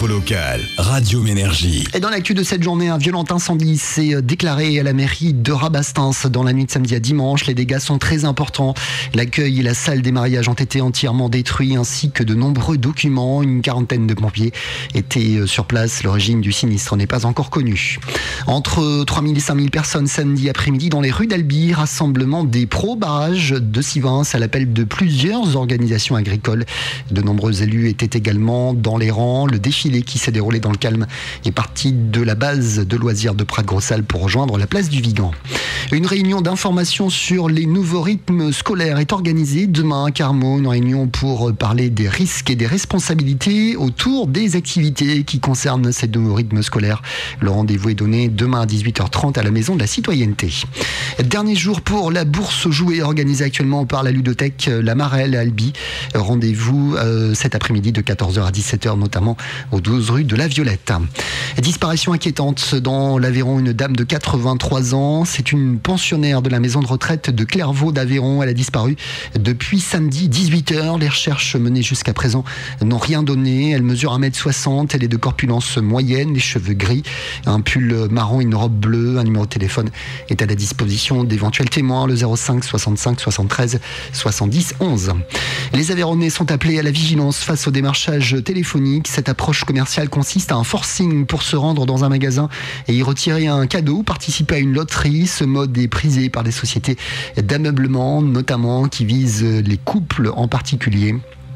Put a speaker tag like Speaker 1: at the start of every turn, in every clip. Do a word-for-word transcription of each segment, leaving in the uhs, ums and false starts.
Speaker 1: L'info locale, Radio Ménergie.
Speaker 2: Et dans l'actu de cette journée, un violent incendie s'est déclaré à la mairie de Rabastens dans la nuit de samedi à dimanche. Les dégâts sont très importants. L'accueil et la salle des mariages ont été entièrement détruits, ainsi que de nombreux documents. Une quarantaine de pompiers étaient sur place. L'origine du sinistre n'est pas encore connue. Entre trois mille et cinq mille personnes samedi après-midi dans les rues d'Albi. Rassemblement des pro-barrages de Sivins à l'appel de plusieurs organisations agricoles. De nombreux élus étaient également dans les rangs. Le défilé qui s'est déroulé dans le calme est parti de la base de loisirs de Prat-Grossal pour rejoindre la place du Vigan. Une réunion d'information sur les nouveaux rythmes scolaires est organisée demain à Carmaux. Une réunion pour parler des risques et des responsabilités autour des activités qui concernent ces nouveaux rythmes scolaires. Le rendez-vous est donné demain à dix-huit heures trente à la Maison de la Citoyenneté. Dernier jour pour la bourse aux jouets organisée actuellement par la ludothèque La Marelle à Albi. Rendez-vous euh, cet après-midi de quatorze heures à dix-sept heures, notamment aux douze rue de la Violette. Disparition inquiétante dans l'Aveyron, une dame de quatre-vingt-trois ans. C'est une pensionnaire de la maison de retraite de Clairvaux d'Aveyron. Elle a disparu depuis samedi dix-huit heures. Les recherches menées jusqu'à présent n'ont rien donné. Elle mesure un mètre soixante. Elle est de corpulence moyenne, les cheveux gris, un pull marron, une robe bleue. Un numéro de téléphone est à la disposition d'éventuels témoins, le zéro cinq soixante-cinq soixante-treize soixante-dix onze. Les Aveyronnais sont appelés à la vigilance face au démarchage téléphonique. Cette approche commerciale consiste à un forcing pour se rendre dans un magasin et y retirer un cadeau ou participer à une loterie. Ce mode est prisé par des sociétés d'ameublement, notamment qui visent les couples en particulier.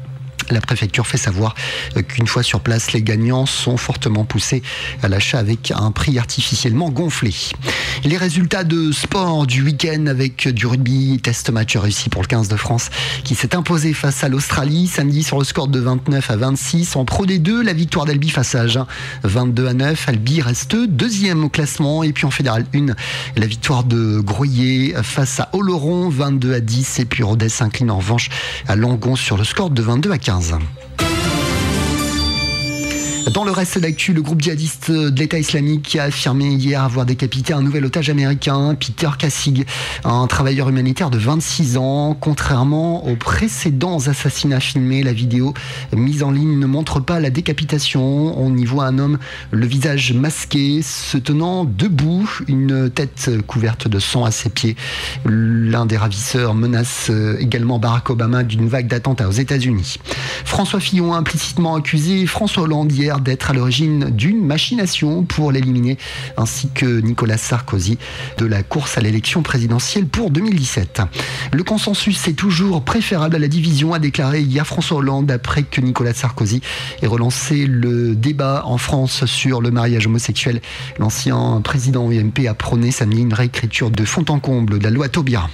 Speaker 2: La préfecture fait savoir qu'une fois sur place, les gagnants sont fortement poussés à l'achat avec un prix artificiellement gonflé. Les résultats de sport du week-end avec du rugby, test match réussi pour le quinze de France qui s'est imposé face à l'Australie samedi sur le score de vingt-neuf à vingt-six. En Pro D deux, la victoire d'Albi face à Agen, vingt-deux à neuf. Albi reste deuxième au classement. Et puis en Fédéral un, la victoire de Groyer face à Oloron, vingt-deux à dix. Et puis Rodez s'incline en revanche à Langon sur le score de vingt-deux à quinze. Dans le reste d'actu, le groupe djihadiste de l'État islamique a affirmé hier avoir décapité un nouvel otage américain, Peter Kassig, un travailleur humanitaire de vingt-six ans. Contrairement aux précédents assassinats filmés, la vidéo mise en ligne ne montre pas la décapitation. On y voit un homme, le visage masqué, se tenant debout, une tête couverte de sang à ses pieds. L'un des ravisseurs menace également Barack Obama d'une vague d'attentats aux États-Unis. François Fillon a implicitement accusé François Hollande hier d'être à l'origine d'une machination pour l'éliminer, ainsi que Nicolas Sarkozy de la course à l'élection présidentielle pour deux mille dix-sept. Le consensus est toujours préférable à la division, a déclaré hier François Hollande après que Nicolas Sarkozy ait relancé le débat en France sur le mariage homosexuel. L'ancien président U M P a prôné samedi une réécriture de fond en comble de la loi Taubira.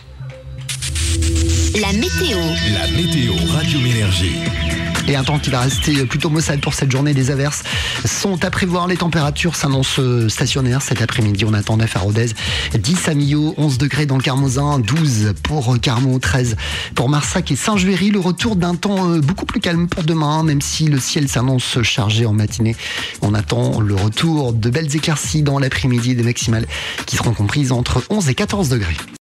Speaker 3: La météo.
Speaker 1: La météo, Radio Ménergie.
Speaker 2: Et un temps qui va rester plutôt maussade pour cette journée. Des averses sont à prévoir. Les températures s'annoncent stationnaires cet après-midi. On attend neuf à Rodez, dix à Millau, onze degrés dans le Carmozin, douze pour Carmaux, treize pour Marsac et Saint-Juéry. Le retour d'un temps beaucoup plus calme pour demain, même si le ciel s'annonce chargé en matinée. On attend le retour de belles éclaircies dans l'après-midi, des maximales qui seront comprises entre onze et quatorze degrés.